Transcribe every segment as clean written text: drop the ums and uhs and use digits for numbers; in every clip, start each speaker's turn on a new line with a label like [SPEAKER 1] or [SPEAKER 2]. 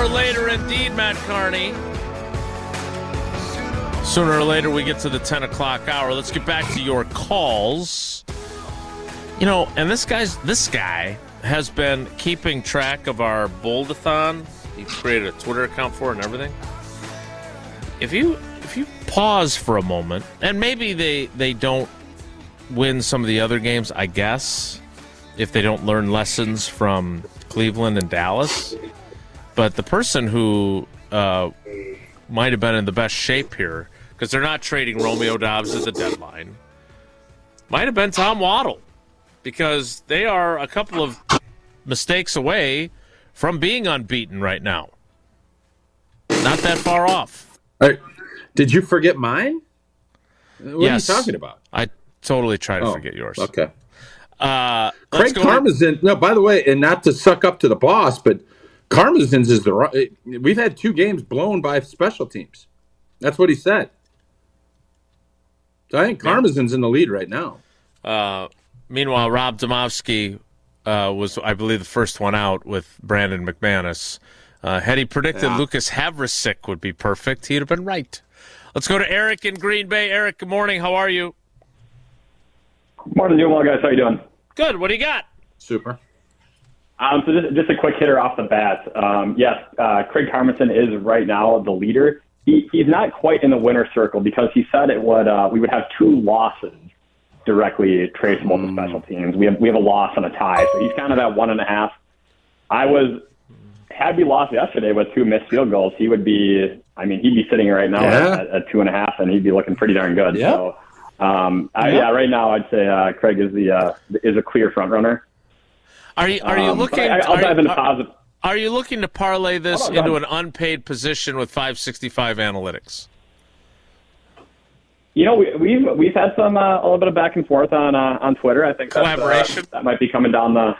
[SPEAKER 1] or later, indeed, Matt Carney. Sooner or later, we get to the 10 o'clock hour. Let's get back to your calls. You know, and this guy has been keeping track of our Bold-a-thon. He created a Twitter account for it and everything. If you pause for a moment, and maybe they don't win some of the other games, I guess, if they don't learn lessons from Cleveland and Dallas. But the person who might have been in the best shape here, because they're not trading Romeo Doubs at the deadline, might have been Tom Waddle, because they are a couple of mistakes away from being unbeaten right now. Not that far off.
[SPEAKER 2] Did you forget mine? What are you talking about?
[SPEAKER 1] I totally try to forget yours.
[SPEAKER 2] Okay. Craig Karmazin. No, by the way, and not to suck up to the boss, but Karmazin's is we've had 2 games blown by special teams. That's what he said. So I think Karmazin's in the lead right now.
[SPEAKER 1] Meanwhile, Rob Domofsky was, I believe, the first one out with Brandon McManus. Had he predicted Lucas Havrisik would be perfect, he'd have been right. Let's go to Eric in Green Bay. Eric, good morning. How are you?
[SPEAKER 3] Morning, doing well, guys. How you doing?
[SPEAKER 1] Good. What do you got?
[SPEAKER 2] Super.
[SPEAKER 3] So just a quick hitter off the bat. Yes, Craig Karmazin is right now the leader. He's not quite in the winner's circle because he said it would we would have 2 losses directly traceable to special teams. We have a loss and a tie, so he's kind of at 1.5. Had we lost yesterday with 2 missed field goals, he'd be sitting right now at 2.5, and he'd be looking pretty darn good.
[SPEAKER 2] Yeah.
[SPEAKER 3] So, right now I'd say Craig is a clear front runner.
[SPEAKER 1] Are you looking?
[SPEAKER 3] I'll dive into positive.
[SPEAKER 1] Are you looking to parlay this into an unpaid position with 565 analytics?
[SPEAKER 3] You know, we've had some a little bit of back and forth on Twitter. I think
[SPEAKER 1] collaboration
[SPEAKER 3] that might be coming down the.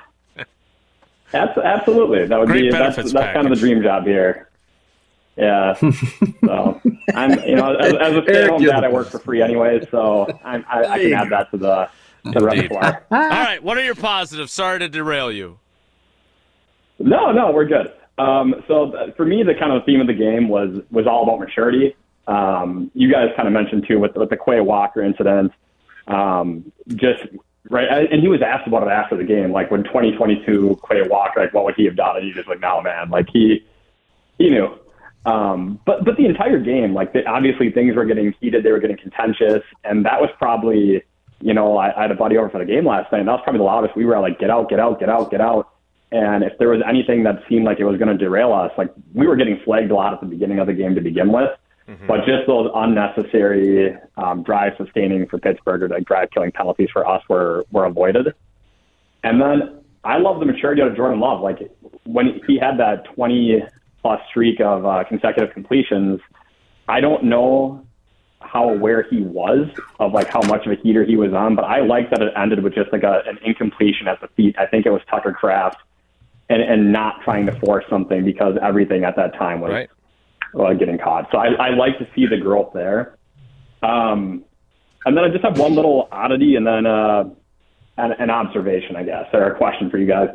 [SPEAKER 3] Absolutely, that would
[SPEAKER 1] Great
[SPEAKER 3] be that's kind of the dream job here. Yeah, so I'm as a stay-at-home dad, I work for free anyway, so I can add that to the repertoire.
[SPEAKER 1] All right, what are your positives? Sorry to derail you.
[SPEAKER 3] No, we're good. So for me, the kind of theme of the game was all about maturity. You guys kind of mentioned too with the Quay Walker incident. Just right, and he was asked about it after the game, like when 2022 Quay Walker, like what would he have done? And he's just like, no, man, like he knew. But the entire game, like obviously things were getting heated, they were getting contentious, and that was probably, I had a buddy over for the game last night, and that was probably the loudest. We were like, get out, get out, get out, get out. And if there was anything that seemed like it was going to derail us, like we were getting flagged a lot at the beginning of the game to begin with. Mm-hmm. But just those unnecessary drive-sustaining for Pittsburgh or like drive-killing penalties for us were avoided. And then I love the maturity of Jordan Love. Like when he had that 20-plus streak of consecutive completions, I don't know how aware he was of like how much of a heater he was on, but I like that it ended with just like an incompletion at the feet. I think it was Tucker Kraft and not trying to force something because everything at that time was
[SPEAKER 1] right.
[SPEAKER 3] Getting caught. So I like to see the growth there. And then I just have one little oddity and then an observation, I guess, or a question for you guys.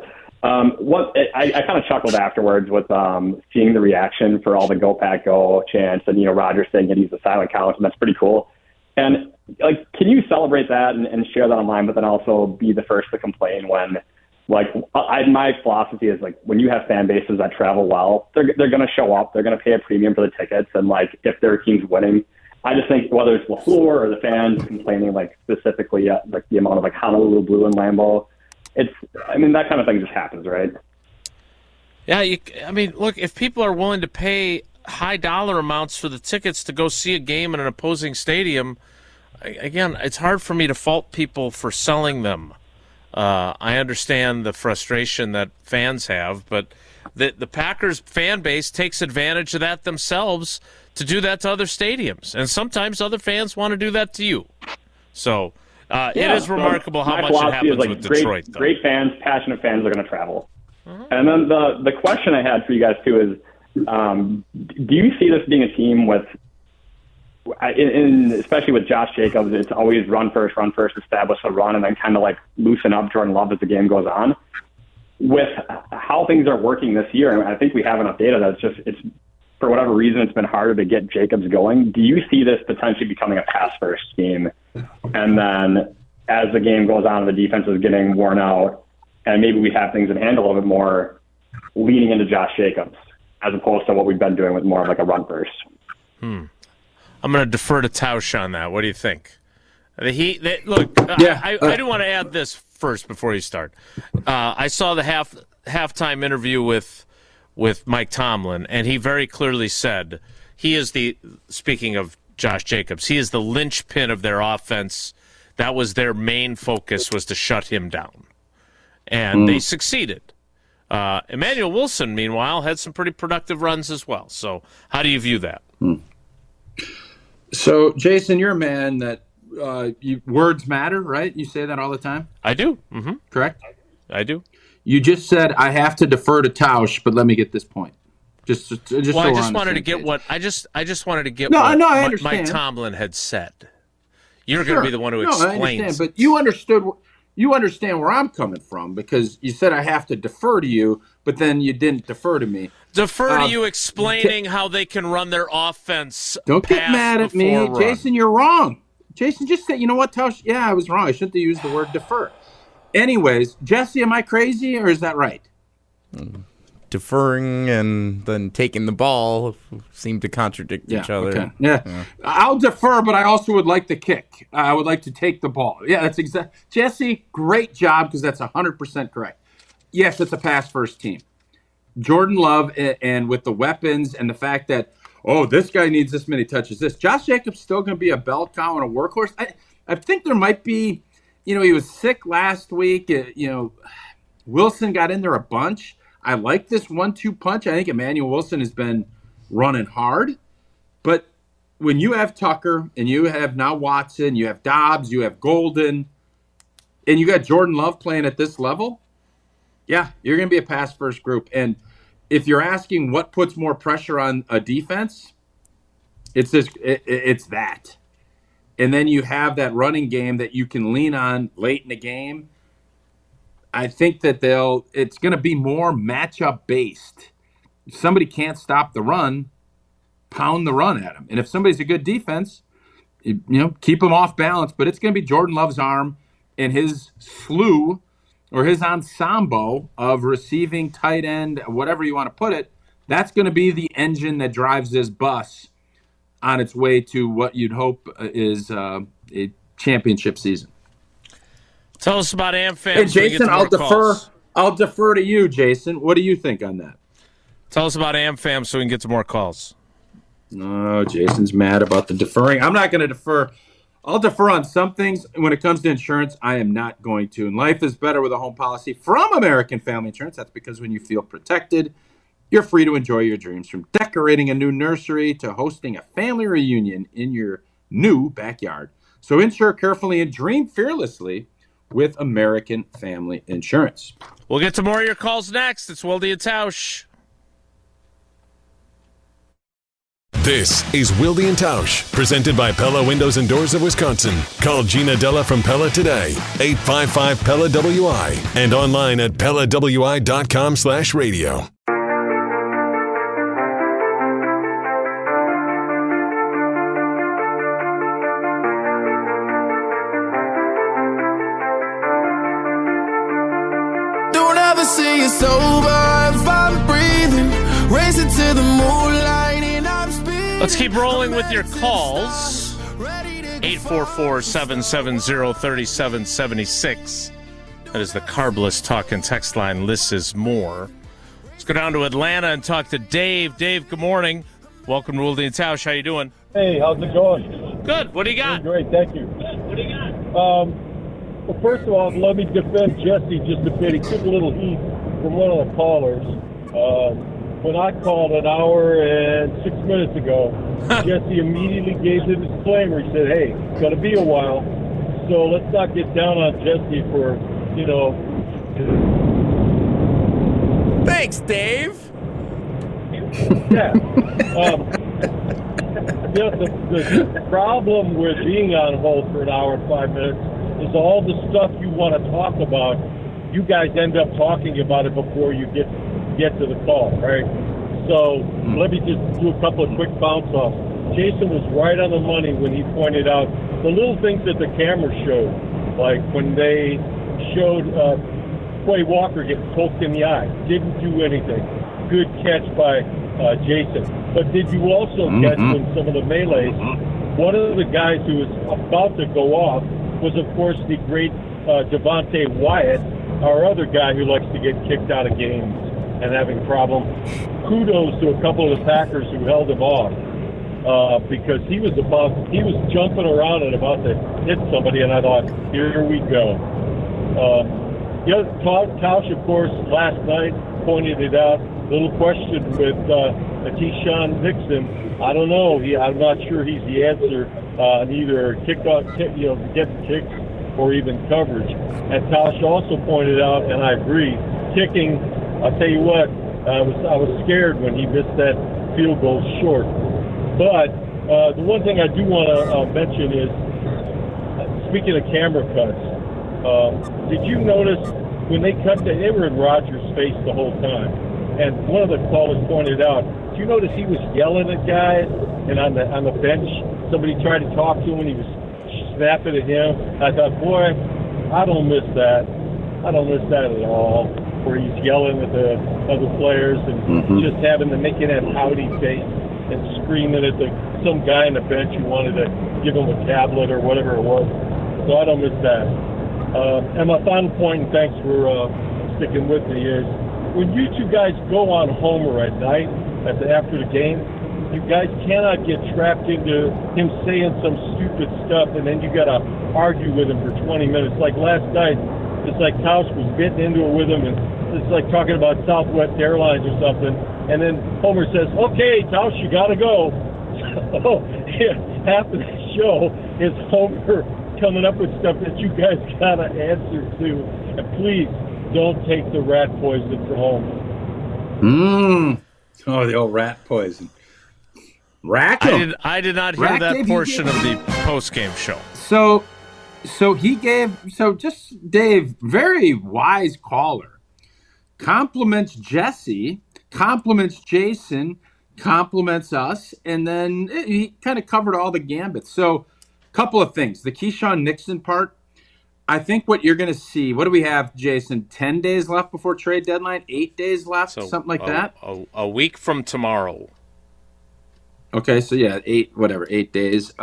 [SPEAKER 3] I kind of chuckled afterwards with seeing the reaction for all the Go Pack Go chants and, Roger saying that he's a silent couch, and that's pretty cool. And, like, can you celebrate that and share that online, but then also be the first to complain when, like, my philosophy is, like, when you have fan bases that travel well, they're going to show up, they're going to pay a premium for the tickets, and, like, if their team's winning, I just think whether it's LaFleur or the fans complaining, like, specifically, like, the amount of, like, Honolulu Blue and Lambeau, that kind of thing just happens, right?
[SPEAKER 1] Yeah, look, if people are willing to pay high dollar amounts for the tickets to go see a game in an opposing stadium, again, it's hard for me to fault people for selling them. I understand the frustration that fans have, but the Packers fan base takes advantage of that themselves to do that to other stadiums, and sometimes other fans want to do that to you. So it is remarkable how much it happens with Detroit.
[SPEAKER 3] Great fans, passionate fans are going to travel. And then the question I had for you guys too is, do you see this being a team with, especially with Josh Jacobs, it's always run first, establish a run, and then kind of like loosen up Jordan Love as the game goes on. with how things are working this year, I think we have enough data that it's for whatever reason, it's been harder to get Jacobs going. Do you see this potentially becoming a pass-first scheme? And then as the game goes on, the defense is getting worn out, and maybe we have things in hand a little bit more, leaning into Josh Jacobs, as opposed to what we've been doing with more of like a run first.
[SPEAKER 1] I'm going to defer to Tausch on that. What do you think? I do want to add this first before you start. I saw the halftime interview with Mike Tomlin, and he very clearly said he is speaking of Josh Jacobs, he is the linchpin of their offense. That was their main focus, was to shut him down. And they succeeded. Emmanuel Wilson, meanwhile, had some pretty productive runs as well. So how do you view that?
[SPEAKER 2] So, Jason, you're a man that words matter, right? You say that all the time?
[SPEAKER 1] I do. Mm-hmm.
[SPEAKER 2] Correct?
[SPEAKER 1] I do.
[SPEAKER 2] You just said I have to defer to Tausch, but let me get this point. I just wanted to get
[SPEAKER 1] what Mike Tomlin had said. You're going to be the one who explains.
[SPEAKER 2] I understand, but you understand where I'm coming from, because you said I have to defer to you, but then you didn't defer to me.
[SPEAKER 1] Defer to you explaining how they can run their offense.
[SPEAKER 2] Don't get mad at me, Jason. You're wrong. Jason, just say, you know what, Tausch? Yeah, I was wrong. I shouldn't have used the word defer. Anyways, Jesse, am I crazy, or is that right?
[SPEAKER 4] Deferring and then taking the ball seem to contradict each other.
[SPEAKER 2] Okay. Yeah, I'll defer, but I also would like the kick. I would like to take the ball. Yeah, that's exactly. Jesse, great job, because that's 100% correct. Yes, it's a pass-first team. Jordan Love, and with the weapons and the fact that, this guy needs this many touches. Josh Jacobs still going to be a bell cow and a workhorse. I think there might be, he was sick last week. Wilson got in there a bunch. I like this 1-2 punch. I think Emmanuel Wilson has been running hard. But when you have Tucker and you have now Watson, you have Dobbs, you have Golden, and you got Jordan Love playing at this level, yeah, you're going to be a pass-first group. And if you're asking what puts more pressure on a defense, it's that. And then you have that running game that you can lean on late in the game. I think that it's going to be more matchup based. If somebody can't stop the run, pound the run at them. And if somebody's a good defense, keep them off balance. But it's going to be Jordan Love's arm and his slew or his ensemble of receiving, tight end, whatever you want to put it. That's going to be the engine that drives this bus on its way to what you'd hope is a championship season.
[SPEAKER 1] Tell us about AmFam.
[SPEAKER 2] Hey, Jason, I'll defer to you, Jason. What do you think on that?
[SPEAKER 1] Tell us about AmFam so we can get to more calls.
[SPEAKER 2] No, Jason's mad about the deferring. I'm not going to defer. I'll defer on some things. When it comes to insurance, I am not going to. And life is better with a home policy from American Family Insurance. That's because when you feel protected, you're free to enjoy your dreams, from decorating a new nursery to hosting a family reunion in your new backyard. So insure carefully and dream fearlessly with American Family Insurance.
[SPEAKER 1] We'll get to more of your calls next. It's Wilde and Tausch.
[SPEAKER 5] This is Wilde and Tausch, presented by Pella Windows and Doors of Wisconsin. Call Gina Della from Pella today, 855-PELLA-WI, and online at PellaWI.com/radio.
[SPEAKER 6] See it's over if I'm breathing, racing to the moonlight and I'm speeding.
[SPEAKER 1] Let's keep rolling with your calls. 844-770-3776. That is the Carbless Talk and Text line. Lists is more. Let's go down to Atlanta and talk to Dave. Dave, good morning. Welcome to Wilde and Tausch. How you doing?
[SPEAKER 7] Hey, how's it going?
[SPEAKER 1] Good. What do you got?
[SPEAKER 7] Great, thank you.
[SPEAKER 1] What do you got?
[SPEAKER 7] Well, first of all, let me defend Jesse just a bit. He took a little heat from one of the callers. When I called an hour and 6 minutes ago, Jesse immediately gave the disclaimer. He said, hey, it's going to be a while, so let's not get down on Jesse for,
[SPEAKER 4] Thanks, Dave.
[SPEAKER 7] Yeah. The problem with being on hold for an hour and 5 minutes is all the stuff you want to talk about you guys end up talking about it before you get to the call, right? So let me just do a couple of quick bounce offs. Jason was right on the money when he pointed out the little things that the camera showed, like when they showed Quay Walker getting poked in the eye, didn't do anything. Good catch by Jason. But did you also catch when some of the melees, one of the guys who was about to go off was, of course, the great Devontae Wyatt, our other guy who likes to get kicked out of games and having problems. Kudos to a couple of the Packers who held him off because he was jumping around and about to hit somebody, and I thought, here we go. Tausch, of course, last night pointed it out. Little question with Keyshawn Nixon. I don't know. I'm not sure he's the answer on either getting kicks or even coverage. And Tausch also pointed out, and I agree, kicking. I'll tell you what, I was scared when he missed that field goal short. But the one thing I do want to mention is, speaking of camera cuts, did you notice when they they were in Rodgers' face the whole time? And one of the callers pointed out, did you notice he was yelling at guys? And on the bench, somebody tried to talk to him and he was snapping at him. I thought, boy, I don't miss that. I don't miss that at all, where he's yelling at the other players and just making that pouty face and screaming at some guy on the bench who wanted to give him a tablet or whatever it was. So I don't miss that. And my final point, and thanks for sticking with me, is when you two guys go on Homer at night after the game, you guys cannot get trapped into him saying some stupid stuff and then you got to argue with him for 20 minutes. Like last night, it's like Tausch was getting into it with him, and it's like talking about Southwest Airlines or something. And then Homer says, "Okay, Tausch, you got to go." So half of the show is Homer coming up with stuff that you guys got to answer to. And please don't take the rat poison from Homer.
[SPEAKER 2] Oh, the old rat poison. Rack him.
[SPEAKER 1] I did not hear that portion of the post-game show.
[SPEAKER 2] So Dave, very wise caller, compliments Jesse, compliments Jason, compliments us, and then he kind of covered all the gambits. So a couple of things. The Keyshawn Nixon part, I think what you're going to see, what do we have, Jason, 10 days left before trade deadline, 8 days left, something like that?
[SPEAKER 1] A week from tomorrow.
[SPEAKER 2] Okay, so yeah, 8 days.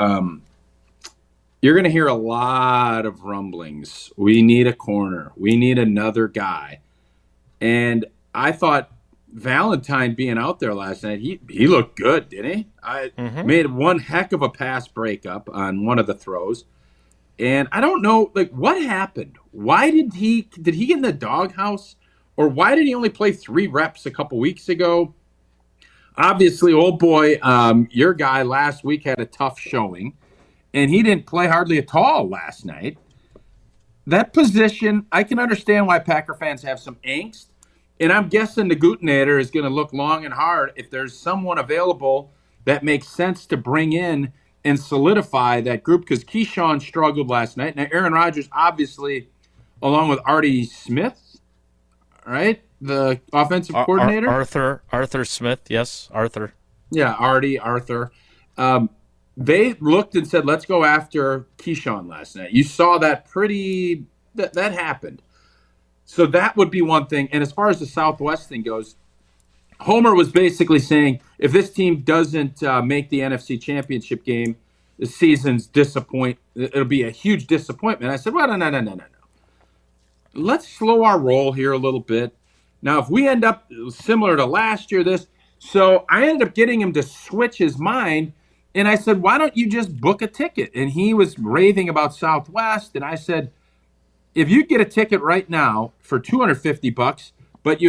[SPEAKER 2] You're going to hear a lot of rumblings. We need a corner. We need another guy. And I thought Valentine being out there last night, he looked good, didn't he? Made one heck of a pass breakup on one of the throws. And I don't know, what happened? Why did he get in the doghouse? Or why did he only play 3 reps a couple weeks ago? Obviously, old boy, your guy last week had a tough showing. And he didn't play hardly at all last night. That position, I can understand why Packer fans have some angst. And I'm guessing the Gutenator is going to look long and hard if there's someone available that makes sense to bring in and solidify that group, because Keyshawn struggled last night. Now, Aaron Rodgers, obviously, along with Artie Smith, right, the offensive coordinator.
[SPEAKER 1] Arthur Smith, yes, Arthur.
[SPEAKER 2] Yeah, Arthur. They looked and said, let's go after Keyshawn last night. You saw that that happened. So that would be one thing. And as far as the Southwest thing goes, Homer was basically saying, if this team doesn't make the NFC Championship game, the season's it'll be a huge disappointment. I said, well, no. Let's slow our roll here a little bit. Now, if we end up similar to last year, so I ended up getting him to switch his mind. And I said, why don't you just book a ticket? And he was raving about Southwest. And I said, if you get a ticket right now for $250, but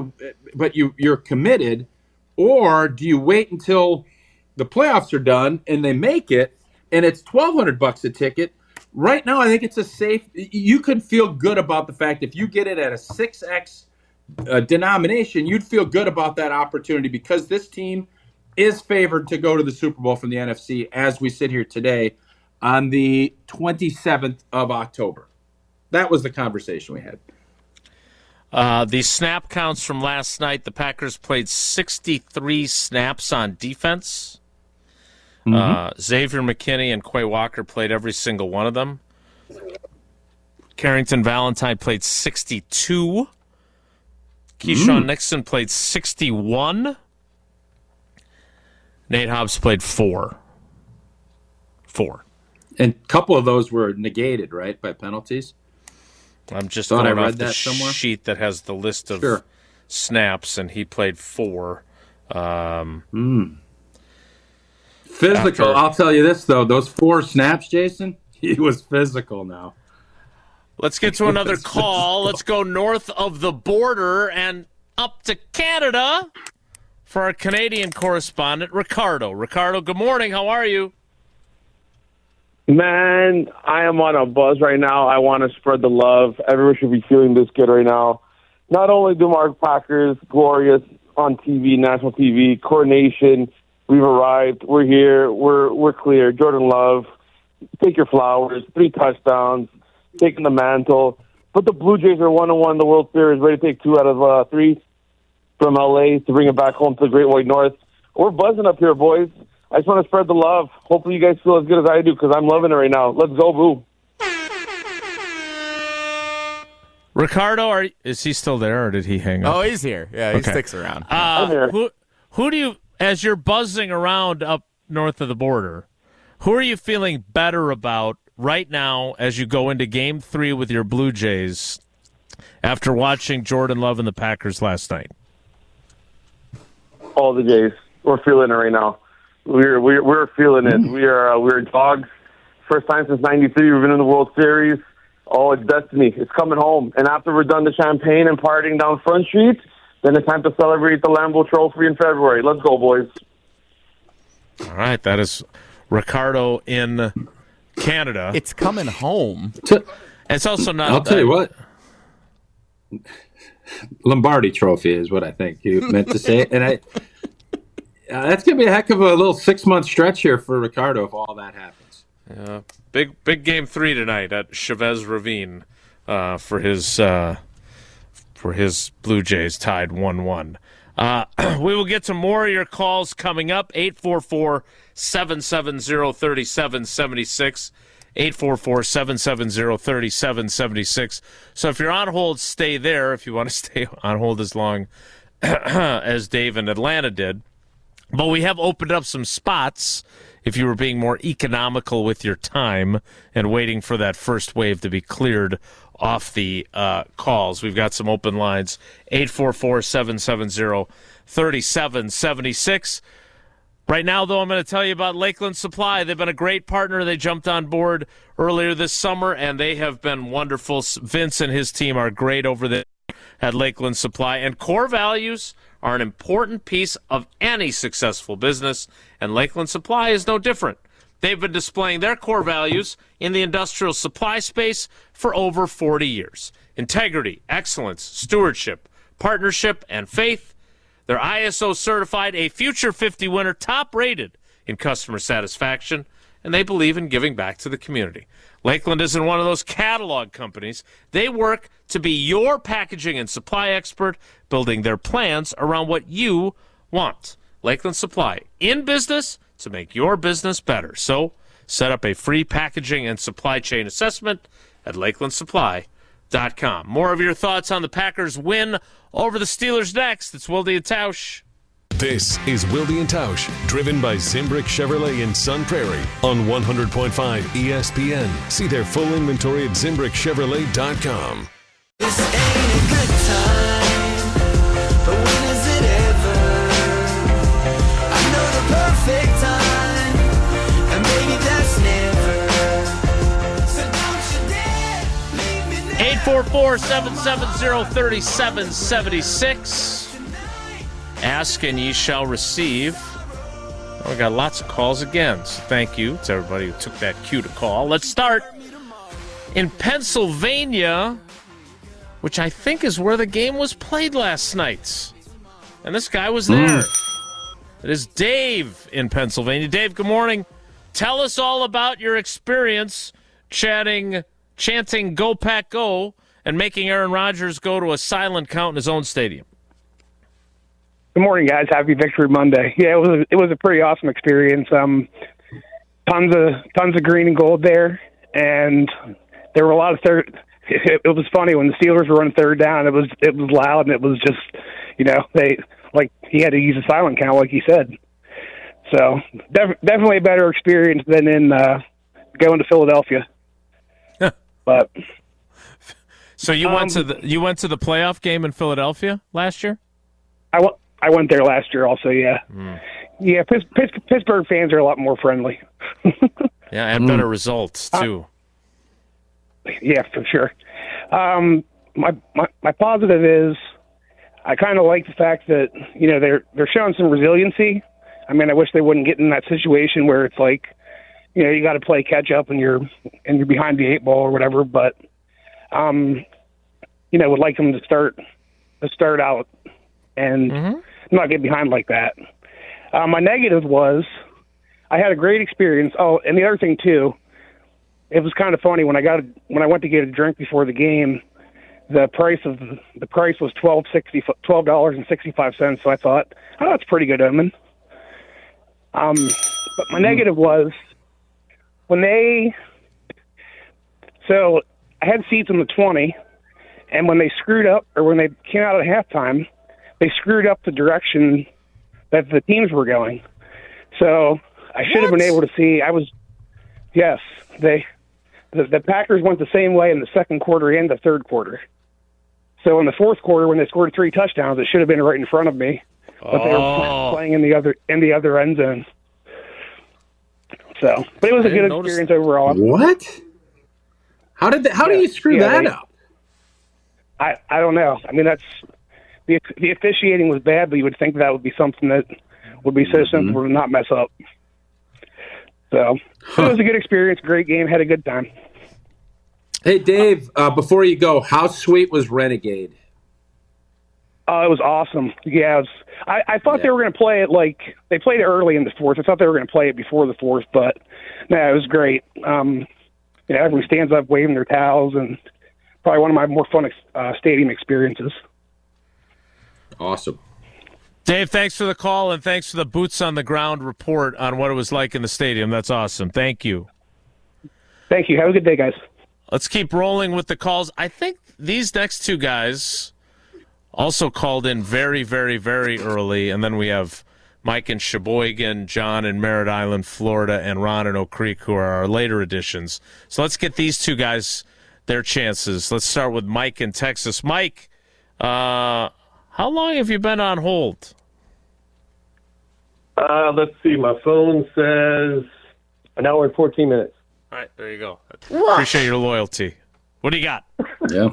[SPEAKER 2] you're committed, or do you wait until the playoffs are done and they make it and it's $1,200 a ticket? Right now, I think it's you could feel good about the fact if you get it at a 6X denomination, you'd feel good about that opportunity, because this team is favored to go to the Super Bowl from the NFC as we sit here today on the 27th of October. That was the conversation we had.
[SPEAKER 1] The snap counts from last night, the Packers played 63 snaps on defense. Xavier McKinney and Quay Walker played every single one of them. Carrington Valentine played 62. Keyshawn Nixon played 61. Nate Hobbs played 4.
[SPEAKER 2] And a couple of those were negated, right, by penalties?
[SPEAKER 1] I'm just
[SPEAKER 2] Thought I
[SPEAKER 1] going
[SPEAKER 2] read
[SPEAKER 1] off the
[SPEAKER 2] that somewhere.
[SPEAKER 1] sheet that has the list of snaps, and he played 4.
[SPEAKER 2] Physical. I'll tell you this, though. Those 4 snaps, Jason, he was physical now.
[SPEAKER 1] Let's get to another call. Let's go north of the border and up to Canada for our Canadian correspondent, Ricardo. Ricardo, good morning. How are you?
[SPEAKER 8] Man, I am on a buzz right now. I want to spread the love. Everyone should be feeling this good right now. Not only do our Packers glorious on TV, national TV, coronation, we've arrived, we're here, we're clear. Jordan Love, take your flowers, 3 touchdowns, taking the mantle. But the Blue Jays are 1-1 in the World Series, ready to take 2 out of 3 from LA to bring it back home to the Great White North. We're buzzing up here, boys. I just want to spread the love. Hopefully you guys feel as good as I do because I'm loving it right now. Let's go, Boo.
[SPEAKER 1] Ricardo, is he still there or did he hang up?
[SPEAKER 4] Oh, he's here. Yeah, he sticks around.
[SPEAKER 8] I'm here.
[SPEAKER 1] Who do you, as you're buzzing around up north of the border, who are you feeling better about right now as you go into Game 3 with your Blue Jays after watching Jordan Love and the Packers last night?
[SPEAKER 8] All the Jays. We're feeling it right now. We're feeling it. We're dogs. First time since '93 we've been in the World Series. Oh, it's destiny. It's coming home. And after we're done the champagne and partying down Front Street, then it's time to celebrate the Lambeau Trophy in February. Let's go, boys.
[SPEAKER 1] All right, that is Ricardo in Canada.
[SPEAKER 4] It's coming home.
[SPEAKER 1] It's also not.
[SPEAKER 2] I'll tell you what. Lombardi Trophy is what I think you meant to say. And that's going to be a heck of a little 6-month stretch here for Ricardo if all that happens.
[SPEAKER 1] Yeah, big Game 3 tonight at Chavez Ravine for his Blue Jays tied 1-1. We will get to more of your calls coming up. 844-770-3776. 844-770-3776. So if you're on hold, stay there if you want to stay on hold as long as Dave in Atlanta did. But we have opened up some spots if you were being more economical with your time and waiting for that first wave to be cleared off the calls. We've got some open lines, 844-770-3776. Right now, though, I'm going to tell you about Lakeland Supply. They've been a great partner. They jumped on board earlier this summer, and they have been wonderful. Vince and his team are great over there at Lakeland Supply. And core values are an important piece of any successful business, and Lakeland Supply is no different. They've been displaying their core values in the industrial supply space for over 40 years. Integrity, excellence, stewardship, partnership, and faith. They're ISO certified, a Future 50 winner, top rated in customer satisfaction, and they believe in giving back to the community. Lakeland isn't one of those catalog companies. They work to be your packaging and supply expert, building their plans around what you want. Lakeland Supply, in business to make your business better. So set up a free packaging and supply chain assessment at lakelandsupply.com. More of your thoughts on the Packers' win over the Steelers next. It's Wilde and Tausch.
[SPEAKER 5] This is Wilde and Tausch, driven by Zimbrick Chevrolet in Sun Prairie on 100.5 ESPN. See their full inventory at ZimbrickChevrolet.com.
[SPEAKER 6] This ain't a good time, but when is it ever? I know the perfect time, and maybe that's never. So don't you dare leave me now.
[SPEAKER 1] 844-770-3776. Ask and ye shall receive. Oh, we got lots of calls again, so thank you to everybody who took that cue to call. Let's start in Pennsylvania, which I think is where the game was played last night. And this guy was there. It is Dave in Pennsylvania. Dave, good morning. Tell us all about your experience chanting Go Pack Go and making Aaron Rodgers go to a silent count in his own stadium.
[SPEAKER 9] Good morning, guys. Happy Victory Monday. Yeah, it was a pretty awesome experience. Tons of green and gold there, and there were a lot of third. It was funny when the Steelers were running third down. It was loud, and it was just, he had to use a silent count, like he said. So definitely a better experience than in going to Philadelphia. But
[SPEAKER 1] so you went to the playoff game in Philadelphia last year?
[SPEAKER 9] I went there last year also. Yeah, yeah. Pittsburgh fans are a lot more friendly.
[SPEAKER 1] Yeah, and better results too.
[SPEAKER 9] Yeah, for sure. My positive is I kind of like the fact that they're showing some resiliency. I mean, I wish they wouldn't get in that situation where it's like, you got to play catch up and you're behind the 8 ball or whatever. But would like them to start out and not get behind like that. My negative was I had a great experience. Oh, and the other thing too, it was kind of funny when I went to get a drink before the game. The price was $12.65. So I thought, oh, that's pretty good omen. But my negative was so I had seats in the 20, and when they screwed up, or when they came out at halftime, they screwed up the direction that the teams were going. So I should have been able to see. The Packers went the same way in the second quarter and the third quarter. So in the fourth quarter, when they scored 3 touchdowns, it should have been right in front of me. But they were playing in the other end zone. So, but it was a good experience overall.
[SPEAKER 2] What? How do you screw that up?
[SPEAKER 9] I don't know. I mean, that's the officiating was bad, but you would think that would be something that would be so simple to not mess up. So it was a good experience, great game, had a good time.
[SPEAKER 2] Hey, Dave, before you go, how sweet was Renegade?
[SPEAKER 9] Oh, it was awesome. Yeah, I thought they were going to play it they played it early in the fourth. I thought they were going to play it before the fourth, but no, it was great. Everyone stands up waving their towels, and probably one of my more fun stadium experiences.
[SPEAKER 2] Awesome.
[SPEAKER 1] Dave, thanks for the call, and thanks for the boots-on-the-ground report on what it was like in the stadium. That's awesome. Thank you.
[SPEAKER 9] Thank you. Have a good day, guys.
[SPEAKER 1] Let's keep rolling with the calls. I think these next two guys also called in very, very, very early, and then we have Mike in Sheboygan, John in Merritt Island, Florida, and Ron in Oak Creek, who are our later additions. So let's get these two guys their chances. Let's start with Mike in Texas. Mike, how long have you been on hold?
[SPEAKER 7] Let's see. My phone says an hour and 14 minutes.
[SPEAKER 1] All right, there you go. Appreciate your loyalty. What do you got?
[SPEAKER 2] Yeah.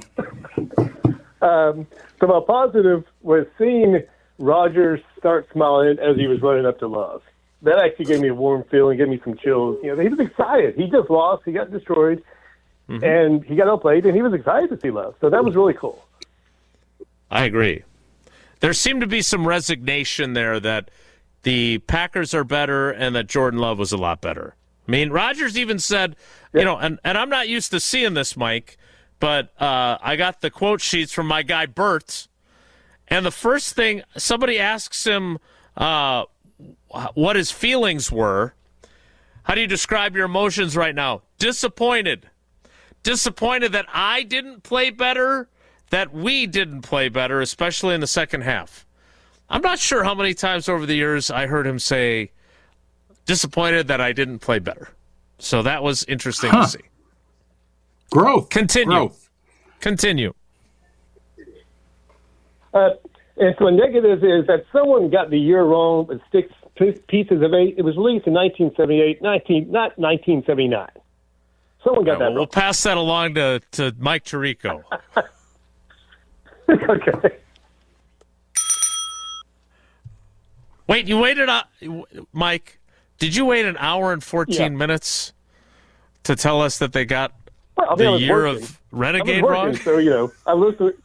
[SPEAKER 7] So my positive was seeing Rodgers start smiling as he was running up to Love. That actually gave me a warm feeling, gave me some chills. He was excited. He just lost. He got destroyed, and he got outplayed, and he was excited to see Love. So that was really cool.
[SPEAKER 1] I agree. There seemed to be some resignation there that the Packers are better and that Jordan Love was a lot better. I mean, Rodgers even said, and I'm not used to seeing this, Mike, but I got the quote sheets from my guy Bert, and the first thing somebody asks him what his feelings were. How do you describe your emotions right now? Disappointed. Disappointed that I didn't play better, that we didn't play better, especially in the second half. I'm not sure how many times over the years I heard him say, disappointed that I didn't play better. So that was interesting to see.
[SPEAKER 2] Growth.
[SPEAKER 1] Continue.
[SPEAKER 7] And so a negative is that someone got the year wrong, but 6 pieces of 8. It was released in 1978, not 1979. Someone got that wrong.
[SPEAKER 1] We'll pass that along to Mike Tirico.
[SPEAKER 7] Okay.
[SPEAKER 1] Wait, you waited, Mike, did you wait an hour and 14 minutes to tell us that they got the year of Renegade wrong?
[SPEAKER 7] So, I listened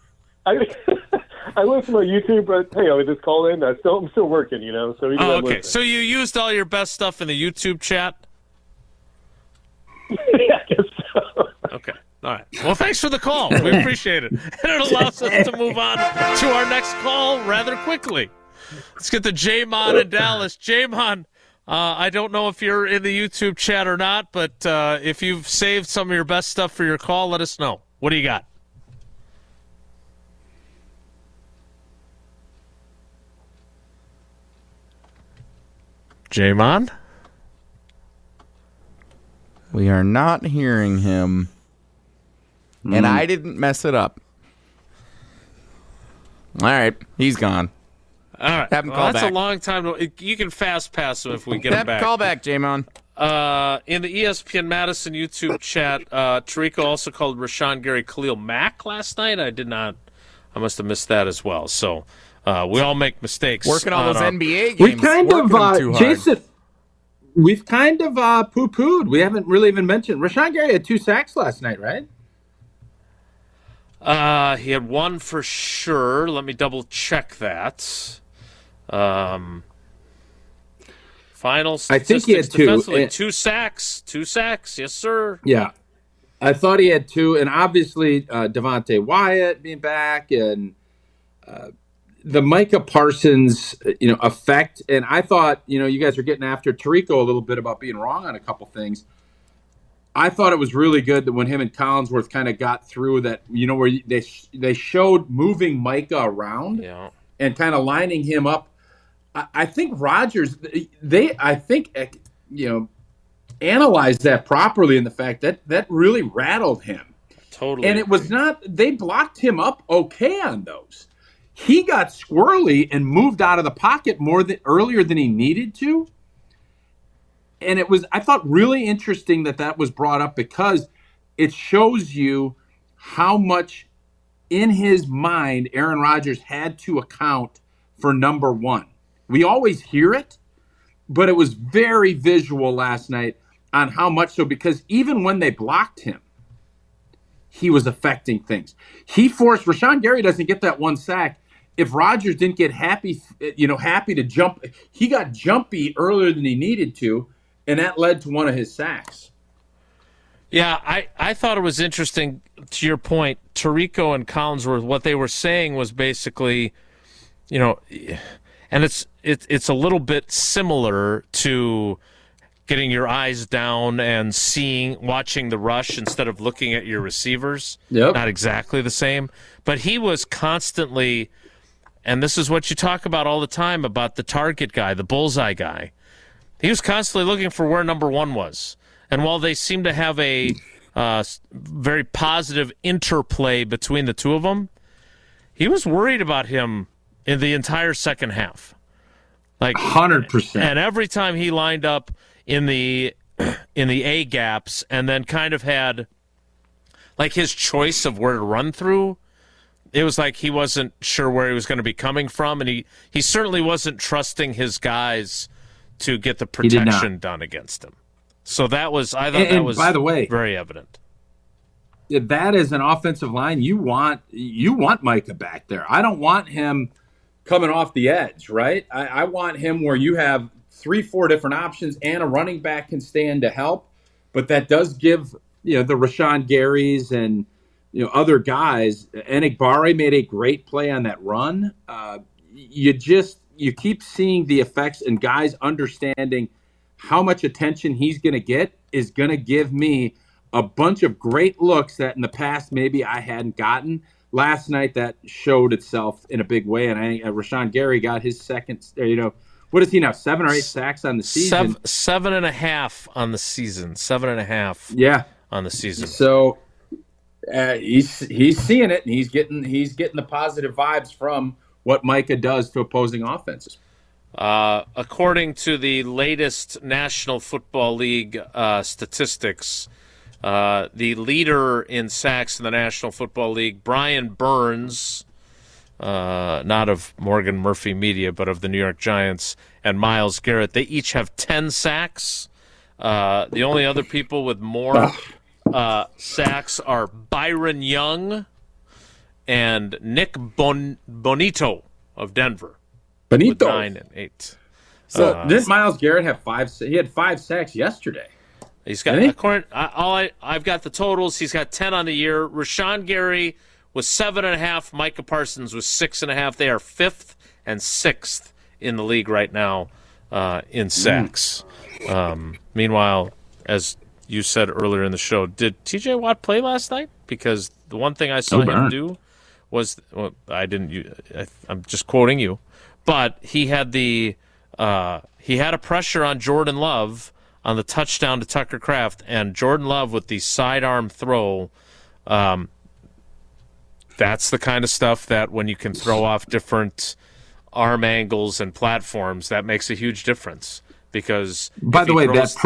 [SPEAKER 7] on YouTube, but hey, I just called in. I'm still working, So
[SPEAKER 1] okay. So you used all your best stuff in the YouTube chat?
[SPEAKER 7] Yeah, I guess so.
[SPEAKER 1] Okay. All right. Well, thanks for the call. We appreciate it. And it allows us to move on to our next call rather quickly. Let's get to Jamon in Dallas. Jamon, I don't know if you're in the YouTube chat or not, but if you've saved some of your best stuff for your call, let us know. What do you got? Jamon?
[SPEAKER 4] We are not hearing him. And I didn't mess it up. All right, he's gone.
[SPEAKER 1] All right.
[SPEAKER 4] Have him call
[SPEAKER 1] that's
[SPEAKER 4] back.
[SPEAKER 1] a long time. You can fast pass him if we get him back.
[SPEAKER 4] Call back, Jamon.
[SPEAKER 1] In the ESPN Madison YouTube chat, Tirico also called Rashawn Gary Khalil Mack last night. I must have missed that as well. So we all make mistakes.
[SPEAKER 4] Working all those NBA games.
[SPEAKER 2] We kind
[SPEAKER 4] working them too
[SPEAKER 2] of,
[SPEAKER 4] hard.
[SPEAKER 2] Jason, we've kind of poo-pooed. We haven't really even mentioned. Rashawn Gary had 2 sacks last night, right?
[SPEAKER 1] He had 1 for sure. Let me double check that. Final
[SPEAKER 2] I think he had 2.
[SPEAKER 1] defensively, 2 sacks. 2 sacks. Yes, sir.
[SPEAKER 2] Yeah. I thought he had 2, and obviously Devontae Wyatt being back and the Micah Parsons, effect. And I thought, you guys were getting after Tirico a little bit about being wrong on a couple things. I thought it was really good that when him and Collinsworth kind of got through that, where they showed moving Micah around and kind of lining him up. I think Rodgers, analyzed that properly in the fact that really rattled him.
[SPEAKER 1] Totally.
[SPEAKER 2] And it was not, they blocked him up okay on those. He got squirrely and moved out of the pocket earlier than he needed to. And it was, I thought, really interesting that was brought up because it shows you how much in his mind Aaron Rodgers had to account for number 1. We always hear it, but it was very visual last night on how much so, because even when they blocked him, he was affecting things. He forced, Rashawn Gary doesn't get that 1 sack. If Rodgers didn't get happy to jump, he got jumpy earlier than he needed to, and that led to 1 of his sacks.
[SPEAKER 1] Yeah, I thought it was interesting, to your point, Tirico and Collinsworth, what they were saying was basically, and it's a little bit similar to getting your eyes down and watching the rush instead of looking at your receivers.
[SPEAKER 2] Yep.
[SPEAKER 1] Not exactly the same. But he was constantly, and this is what you talk about all the time about the target guy, the bullseye guy. He was constantly looking for where number 1 was. And while they seem to have a very positive interplay between the two of them, he was worried about him in the entire second half. Like
[SPEAKER 2] 100%.
[SPEAKER 1] And every time he lined up in the A gaps and then kind of had like his choice of where to run through, it was like he wasn't sure where he was going to be coming from, and he certainly wasn't trusting his guys to get the protection done against him. So that was, I thought that was,
[SPEAKER 2] by the way,
[SPEAKER 1] very evident.
[SPEAKER 2] That is an offensive line. You want Micah back there. I don't want him coming off the edge, right? I want him where you have 3-4 different options and a running back can stand to help. But that does give the Rashawn Garys and other guys. Enagbare made a great play on that run. You keep seeing the effects, and guys understanding how much attention he's going to get is going to give me a bunch of great looks that in the past maybe I hadn't gotten. Last night that showed itself in a big way, and I think Rashawn Gary got his second. What is he now? 7 or 8 sacks on the season.
[SPEAKER 1] 7.5 on the season. 7.5.
[SPEAKER 2] Yeah,
[SPEAKER 1] on the season.
[SPEAKER 2] So he's seeing it, and he's getting the positive vibes from what Micah does to opposing offenses.
[SPEAKER 1] According to the latest National Football League statistics, the leader in sacks in the National Football League, Brian Burns, not of Morgan Murphy Media, but of the New York Giants, and Myles Garrett, they each have 10 sacks. The only other people with more sacks are Byron Young and Nick Bonito of Denver. With 9 and 8.
[SPEAKER 2] So didn't Myles Garrett have 5? He had 5 sacks yesterday.
[SPEAKER 1] He's got I've got the totals. He's got 10 on the year. Rashawn Gary was 7.5. Micah Parsons was 6.5. They are 5th and 6th in the league right now in sacks. Meanwhile, as you said earlier in the show, did T.J. Watt play last night? Because the one thing I saw him do was, well, I didn't. I'm just quoting you, but he had a pressure on Jordan Love on the touchdown to Tucker Kraft, and Jordan Love with the sidearm throw. That's the kind of stuff that when you can throw off different arm angles and platforms, that makes a huge difference. Because
[SPEAKER 2] by the way,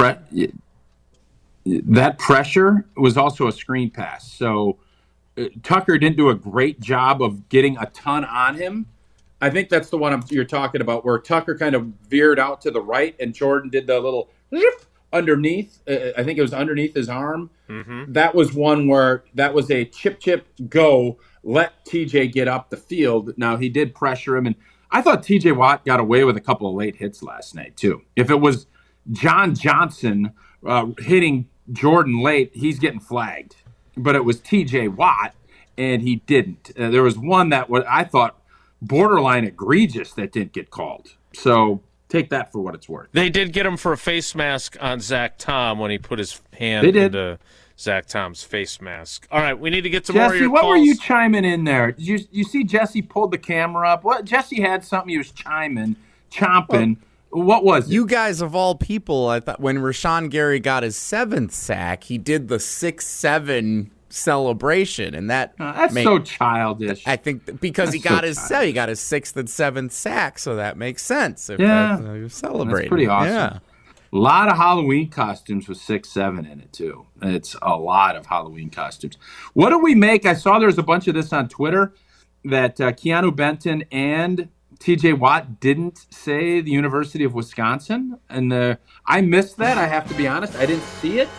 [SPEAKER 2] that pressure was also a screen pass. So Tucker didn't do a great job of getting a ton on him. I think that's the one you're talking about, where Tucker kind of veered out to the right and Jordan did the little underneath. I think it was underneath his arm. Mm-hmm. That was one where that was a chip go. Let TJ get up the field. Now he did pressure him, and I thought TJ Watt got away with a couple of late hits last night too. If it was John Johnson hitting Jordan late, he's getting flagged. But it was TJ Watt, and he didn't. There was one that I thought borderline egregious that didn't get called. So take that for what it's worth.
[SPEAKER 1] They did get him for a face mask on Zach Tom when he put his hand into Zach Tom's face mask. All right, we need to get to more of your calls.
[SPEAKER 2] Jesse, what were you chiming in there? Did you see Jesse pulled the camera up? What Jesse had something he was chomping. What was it?
[SPEAKER 4] You guys of all people, I thought when Rashawn Gary got his 7th sack, he did the 6-7 celebration, and that's
[SPEAKER 2] so childish.
[SPEAKER 4] I think because he got his 6th and 7th sack, so that makes sense. If he was celebrating.
[SPEAKER 2] That's pretty awesome.
[SPEAKER 4] Yeah.
[SPEAKER 2] A lot of Halloween costumes with 6-7 in it too. It's a lot of Halloween costumes. What do we make? I saw there's a bunch of this on Twitter that Keanu Benton and TJ Watt didn't say the University of Wisconsin, and I missed that. I have to be honest. I didn't see it.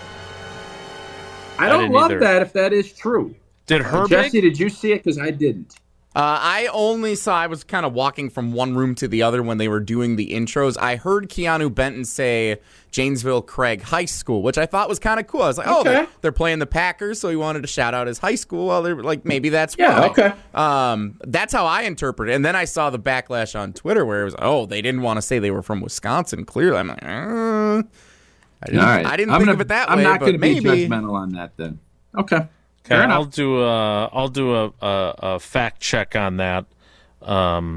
[SPEAKER 2] I don't love that if that is true.
[SPEAKER 1] Did Herbig?
[SPEAKER 2] Jesse, did you see it? Because I didn't.
[SPEAKER 4] I only saw, I was kind of walking from one room to the other when they were doing the intros. I heard Keanu Benton say Janesville Craig High School, which I thought was kind of cool. I was like, they're playing the Packers, so he wanted to shout out his high school. Well, they're like, maybe that's why.
[SPEAKER 2] Okay.
[SPEAKER 4] That's how I interpret it. And then I saw the backlash on Twitter where it was, they didn't want to say they were from Wisconsin. Clearly, I'm like, I didn't think of it that way.
[SPEAKER 2] I'm not going to be
[SPEAKER 4] maybe
[SPEAKER 2] judgmental on that then. Okay.
[SPEAKER 1] Okay, I'll do a fact check on that, and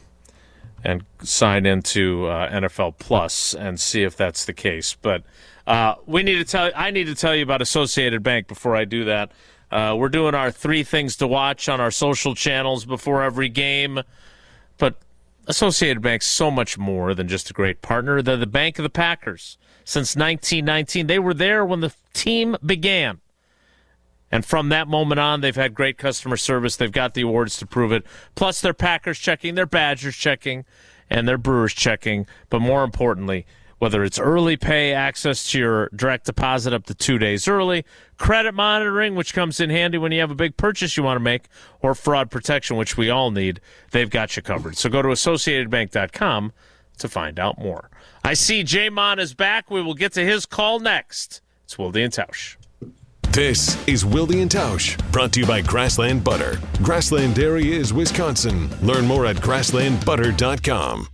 [SPEAKER 1] sign into NFL Plus and see if that's the case. But I need to tell you about Associated Bank before I do that. We're doing our 3 things to watch on our social channels before every game, but Associated Bank's so much more than just a great partner. They're the bank of the Packers. Since 1919, they were there when the team began. And from that moment on, they've had great customer service. They've got the awards to prove it. Plus, they're Packers checking, they're Badgers checking, and they're Brewers checking. But more importantly, whether it's early pay, access to your direct deposit up to 2 days early, credit monitoring, which comes in handy when you have a big purchase you want to make, or fraud protection, which we all need, they've got you covered. So go to AssociatedBank.com to find out more. I see J-Mon is back. We will get to his call next. It's Wilde and Tausch.
[SPEAKER 5] This is Wilde and Tausch, brought to you by Grassland Butter. Grassland Dairy is Wisconsin. Learn more at grasslandbutter.com.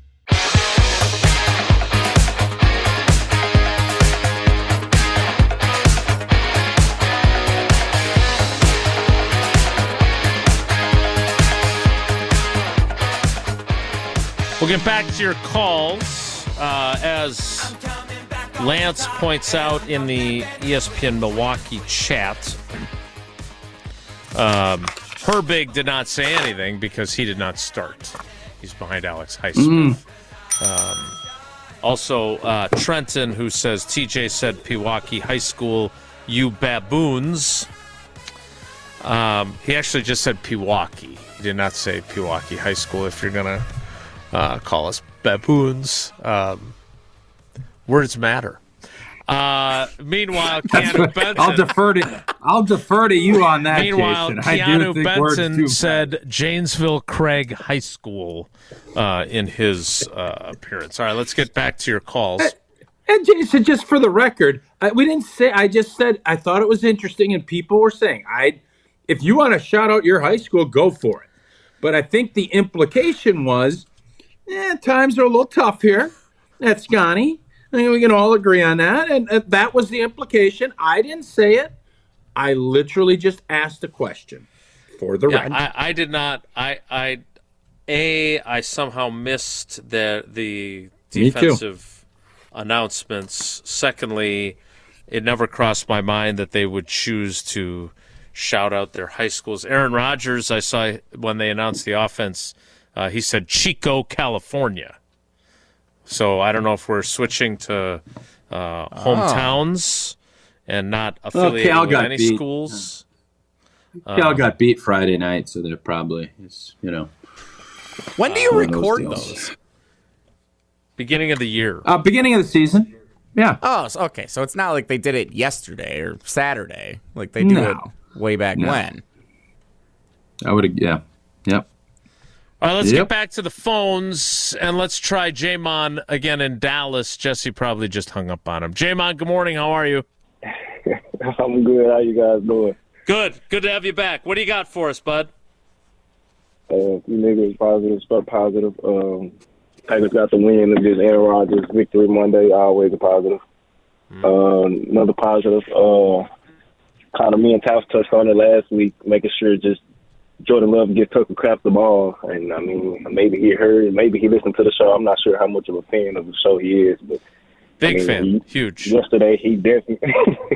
[SPEAKER 1] We'll get back to your calls as Lance points out in the ESPN Milwaukee chat. Herbig did not say anything because he did not start. He's behind Alex Highsmith. Also, Trenton, who says, TJ said Pewaukee High School, you baboons. He actually just said Pewaukee. He did not say Pewaukee High School, if you're going to call us baboons. Words matter. Meanwhile, Keanu Benton.
[SPEAKER 2] I'll defer to you on that.
[SPEAKER 1] Meanwhile,
[SPEAKER 2] Jason.
[SPEAKER 1] Keanu Benton said Janesville Craig High School in his appearance. All right, let's get back to your calls.
[SPEAKER 2] And Jason, just for the record, we didn't say. I just said I thought it was interesting, and people were saying, if you want to shout out your high school, go for it. But I think the implication was, times are a little tough here at Scotty. I think we can all agree on that, and that was the implication. I didn't say it. I literally just asked a question for the record.
[SPEAKER 1] I did not. I somehow missed the defensive announcements. Secondly, it never crossed my mind that they would choose to shout out their high schools. Aaron Rodgers, I saw when they announced the offense, he said Chico, California. So I don't know if we're switching to hometowns and not affiliated with any schools.
[SPEAKER 2] Cal got beat Friday night, so they're probably,
[SPEAKER 4] When do you record those?
[SPEAKER 1] Beginning of the year.
[SPEAKER 2] Beginning of the season. Yeah.
[SPEAKER 4] Oh, okay. So it's not like they did it yesterday or Saturday. Like they do it way back when.
[SPEAKER 2] I would have, Yep.
[SPEAKER 1] All right, let's get back to the phones, and let's try Jamon again in Dallas. Jesse probably just hung up on him. Jamon, good morning. How are you?
[SPEAKER 10] I'm good. How you guys doing?
[SPEAKER 1] Good. Good to have you back. What do you got for us, bud?
[SPEAKER 10] Few negative, positive, stuff positive. Tigers got the win against Aaron Rodgers. Victory Monday, always a positive. Another positive, kind of me and Taft touched on it last week, making sure just Jordan Love gets Tucker Kraft the ball. And, I mean, maybe he listened to the show. I'm not sure how much of a fan of the show he is. But
[SPEAKER 1] Big fan. Huge.
[SPEAKER 10] Yesterday, he definitely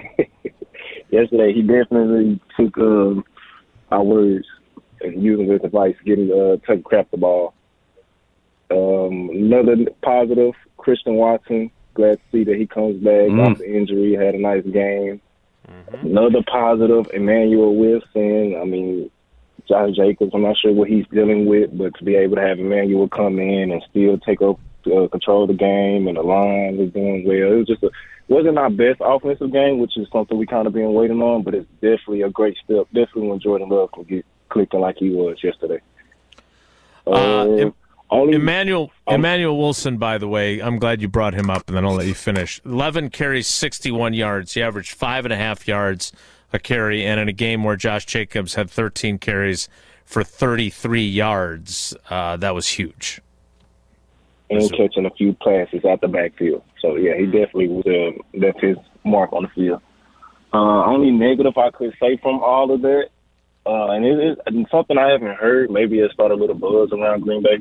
[SPEAKER 10] took our words and using his advice, getting Tucker Kraft the ball. Another positive, Christian Watson. Glad to see that he comes back off the injury. Had a nice game. Another positive, Emmanuel Wilson. I mean, Josh Jacobs, I'm not sure what he's dealing with, but to be able to have Emmanuel come in and still take up control of the game, and the line is doing well. It was wasn't our best offensive game, which is something we kind of been waiting on, but it's definitely a great step. Definitely when Jordan Love can get clicking like he was yesterday.
[SPEAKER 1] Emmanuel Wilson, by the way, I'm glad you brought him up, and then I'll let you finish. 11 carries, 61 yards. He averaged 5.5 yards a carry, and in a game where Josh Jacobs had 13 carries for 33 yards, that was huge.
[SPEAKER 10] And catching a few passes out the backfield. So, yeah, he definitely left his mark on the field. Only negative I could say from all of that, and it is something I haven't heard. Maybe it started a little buzz around Green Bay.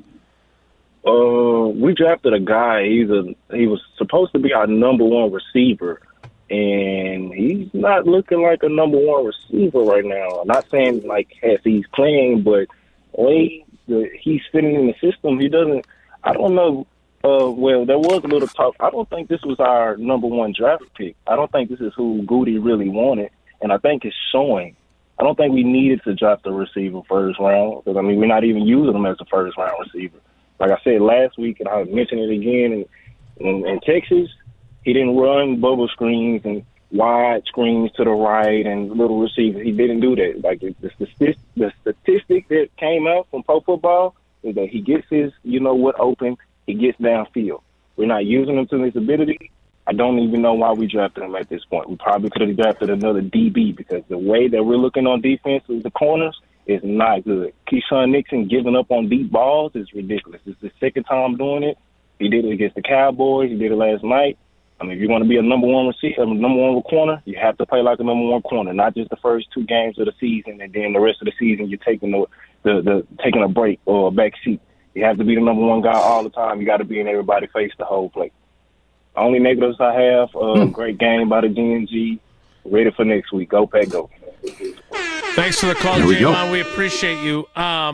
[SPEAKER 10] We drafted a guy. He was supposed to be our number one receiver, and he's not looking like a number one receiver right now. I'm not saying like as he's playing, but he's fitting in the system. He doesn't. I don't know. Well, there was a little talk. I don't think this was our number one draft pick. I don't think this is who Goody really wanted, and I think it's showing. I don't think we needed to draft a receiver first round because, I mean, we're not even using him as a first-round receiver. Like I said last week, and I mentioned it again, in Texas, he didn't run bubble screens and wide screens to the right and little receivers. He didn't do that. Like the statistic that came out from Pro Football is that he gets his, open, he gets downfield. We're not using him to his ability. I don't even know why we drafted him at this point. We probably could have drafted another DB because the way that we're looking on defense with the corners is not good. Keyshawn Nixon giving up on deep balls is ridiculous. It's the second time doing it. He did it against the Cowboys. He did it last night. I mean, if you want to be a number one receiver, number one corner, you have to play like a number one corner, not just the first 2 games of the season, and then the rest of the season you're taking taking a break or a back seat. You have to be the number one guy all the time. You got to be in everybody's face the whole play. Only negatives I have, great game by the GNG. Ready for next week. Go Pack, go.
[SPEAKER 1] Thanks for the call, Jamon. We appreciate you.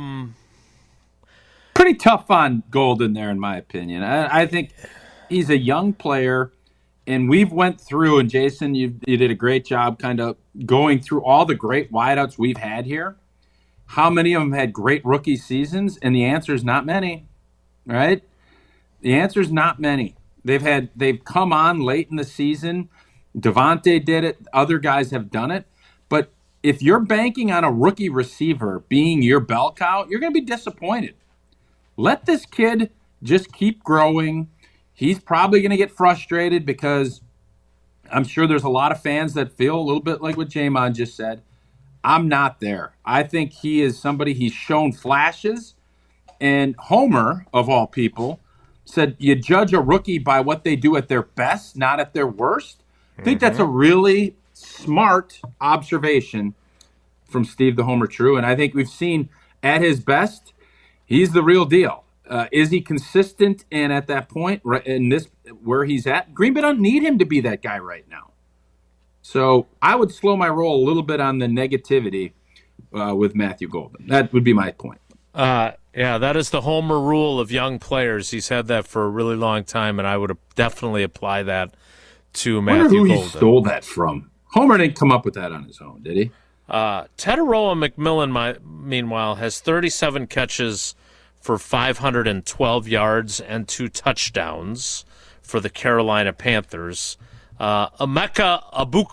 [SPEAKER 2] Pretty tough on Golden there, in my opinion. I think he's a young player, and we've went through, and Jason, you did a great job kind of going through all the great wideouts we've had here. How many of them had great rookie seasons? And the answer is not many, right? The answer is not many. They've come on late in the season. Devontae did it. Other guys have done it. But if you're banking on a rookie receiver being your bell cow, you're going to be disappointed. Let this kid just keep growing. he's probably going to get frustrated because I'm sure there's a lot of fans that feel a little bit like what Jamon just said. I'm not there. I think he is somebody, he's shown flashes. And Homer, of all people, said you judge a rookie by what they do at their best, not at their worst. I think that's a really smart observation from Steve the Homer True. And I think we've seen at his best, he's the real deal. Is he consistent? And at that point, in this where he's at, Green Bay don't need him to be that guy right now. So I would slow my roll a little bit on the negativity with Matthew Golden. That would be my point.
[SPEAKER 1] Yeah, that is the Homer rule of young players. He's had that for a really long time, and I would definitely apply that to Matthew Golden. I wonder who
[SPEAKER 2] he stole that from. Homer didn't come up with that on his own, did he?
[SPEAKER 1] Teteroa McMillan, meanwhile, has 37 catches for 512 yards and 2 touchdowns for the Carolina Panthers. Emeka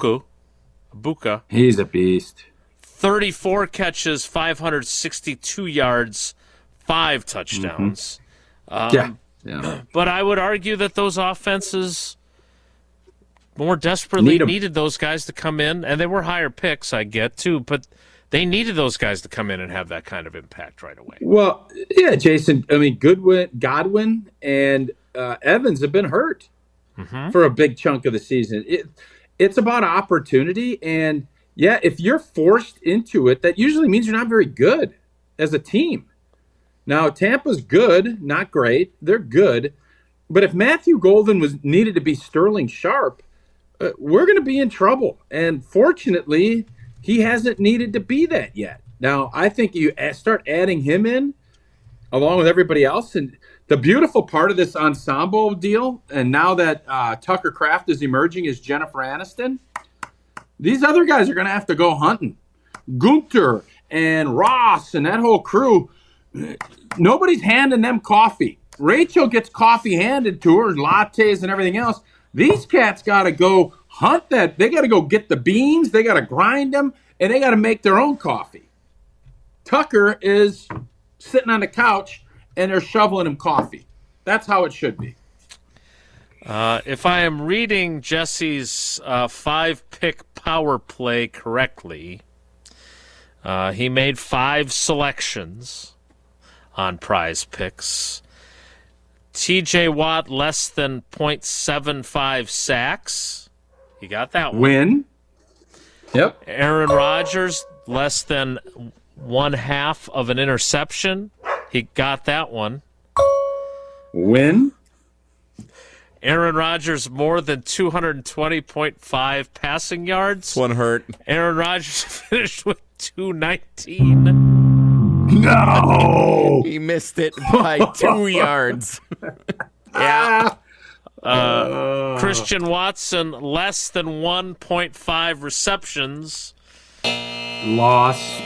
[SPEAKER 1] Egbuka.
[SPEAKER 2] He's a beast.
[SPEAKER 1] 34 catches, 562 yards, 5 touchdowns.
[SPEAKER 2] Yeah.
[SPEAKER 1] But I would argue that those offenses more desperately needed those guys to come in, and they were higher picks, I get, too, but they needed those guys to come in and have that kind of impact right away.
[SPEAKER 2] Well, yeah, Jason, I mean, Godwin and Evans have been hurt for a big chunk of the season. It's about opportunity, and yeah, if you're forced into it, that usually means you're not very good as a team. Now, Tampa's good, not great. They're good. But if Matthew Golden needed to be Sterling Sharp, we're going to be in trouble. And fortunately, he hasn't needed to be that yet. Now, I think you start adding him in along with everybody else. And the beautiful part of this ensemble deal, and now that Tucker Kraft is emerging as Jennifer Aniston, these other guys are going to have to go hunting. Gunter and Ross and that whole crew, nobody's handing them coffee. Rachel gets coffee handed to her, lattes and everything else. These cats got to go hunt that. They got to go get the beans. They got to grind them, and they got to make their own coffee. Tucker is sitting on the couch, and they're shoveling him coffee. That's how it should be.
[SPEAKER 1] If I am reading Jesse's 5-pick power play correctly, he made 5 selections on Prize Picks. TJ Watt less than 0.75 sacks. You got that one.
[SPEAKER 2] Win. Yep.
[SPEAKER 1] Aaron Rodgers less than 1/2 of an interception. He got that one.
[SPEAKER 2] Win.
[SPEAKER 1] Aaron Rodgers more than 220.5 passing yards.
[SPEAKER 4] One hurt.
[SPEAKER 1] Aaron Rodgers finished with 219.
[SPEAKER 2] No!
[SPEAKER 4] He missed it by 2 yards. Yeah.
[SPEAKER 1] Christian Watson, less than 1.5 receptions.
[SPEAKER 2] Loss.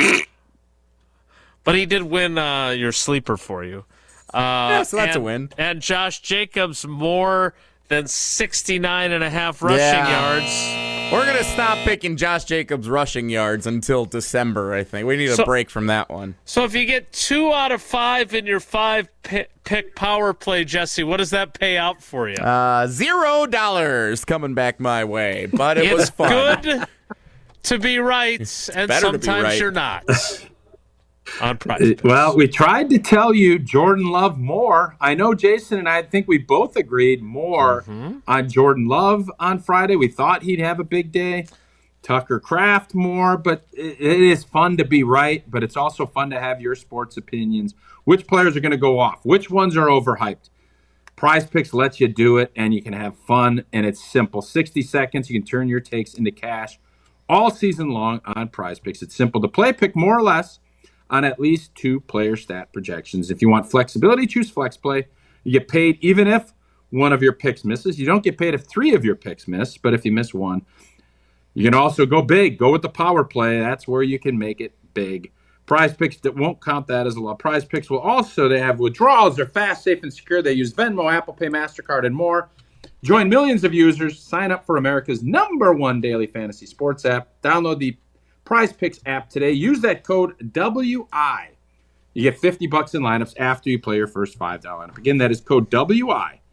[SPEAKER 1] But he did win your sleeper for you.
[SPEAKER 4] Yeah, so that's a win.
[SPEAKER 1] And Josh Jacobs, more than 69.5 rushing yards.
[SPEAKER 4] We're going to stop picking Josh Jacobs rushing yards until December, I think. We need a break from that one.
[SPEAKER 1] So if you get 2 out of 5 in your 5-pick power play, Jesse, what does that pay out for you?
[SPEAKER 4] $0 coming back my way, but it was fun.
[SPEAKER 1] Good to be right, and sometimes you're not. On Prize Picks.
[SPEAKER 2] Well, we tried to tell you Jordan Love more. I know Jason and I think we both agreed more on Jordan Love on Friday. We thought he'd have a big day. Tucker Kraft more, but it is fun to be right, but it's also fun to have your sports opinions. Which players are going to go off? Which ones are overhyped? Prize Picks lets you do it, and you can have fun, and it's simple. 60 seconds, you can turn your takes into cash all season long on Prize Picks. It's simple to play. Pick more or less on at least 2 player stat projections. If you want flexibility, choose FlexPlay. You get paid even if one of your picks misses. You don't get paid if 3 of your picks miss, but if you miss one, you can also go big. Go with the power play. That's where you can make it big. Prize Picks that won't count that as a law. Prize Picks will also, they have withdrawals. They're fast, safe, and secure. They use Venmo, Apple Pay, MasterCard, and more. Join millions of users. Sign up for America's #1 daily fantasy sports app. Download the Prize Picks app today. Use that code WI. You get $50 in lineups after you play your first $5 lineup. Again, that is code WI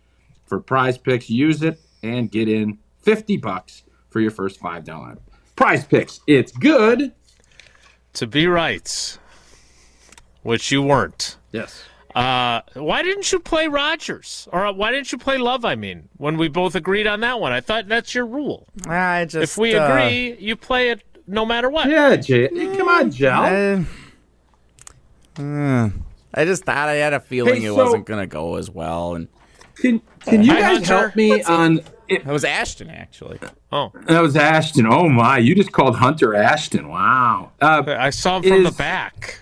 [SPEAKER 2] for Prize Picks. Use it and get in $50 for your first $5. Prize Picks, it's good
[SPEAKER 1] to be right, which you weren't.
[SPEAKER 2] Yes.
[SPEAKER 1] Why didn't you play Rodgers? Or why didn't you play Love, I mean, when we both agreed on that one? I thought that's your rule. If we agree, you play it no matter what.
[SPEAKER 2] Yeah, Jay. Come on, Jell.
[SPEAKER 4] I just thought I had a feeling it wasn't going to go as well. And
[SPEAKER 2] Can you guys help me on...
[SPEAKER 4] That was Ashton, actually.
[SPEAKER 1] Oh.
[SPEAKER 2] That was Ashton. Oh, my. You just called Hunter Ashton. Wow.
[SPEAKER 1] I saw him from the back.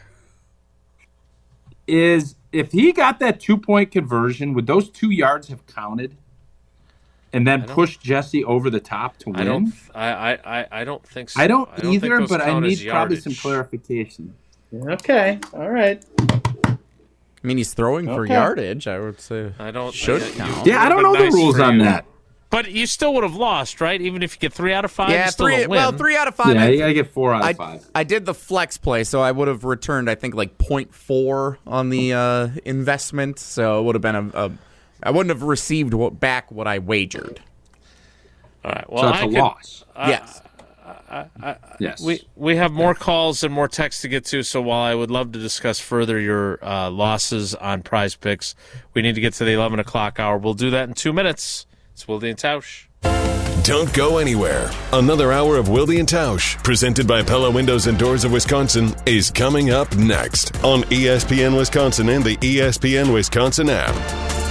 [SPEAKER 2] If he got that 2-point conversion, would those 2 yards have counted and then pushed Jesse over the top to win?
[SPEAKER 1] I don't think so.
[SPEAKER 2] I don't either, but I need probably some clarification. Okay. All right.
[SPEAKER 4] I mean, he's throwing for yardage, I would say. Should count.
[SPEAKER 2] Yeah, I don't know the rules on that.
[SPEAKER 1] But you still would have lost, right? Even if you get 3 out of 5,
[SPEAKER 4] yeah,
[SPEAKER 1] you still don't win.
[SPEAKER 4] Well, 3 out of 5.
[SPEAKER 2] Yeah, you got to get 4 out of 5.
[SPEAKER 4] I did the flex play, so I would have returned, I think, like 0.4 on the investment. So it would have been I wouldn't have received back what I wagered.
[SPEAKER 1] All right. Well,
[SPEAKER 2] so that's a loss.
[SPEAKER 4] Yes.
[SPEAKER 2] Yes.
[SPEAKER 1] We have more calls and more texts to get to, so while I would love to discuss further your losses on Prize Picks, we need to get to the 11 o'clock hour. We'll do that in 2 minutes. It's Wilde and Tausch.
[SPEAKER 5] Don't go anywhere. Another hour of Wilde and Tausch, presented by Pella Windows and Doors of Wisconsin, is coming up next on ESPN Wisconsin and the ESPN Wisconsin app.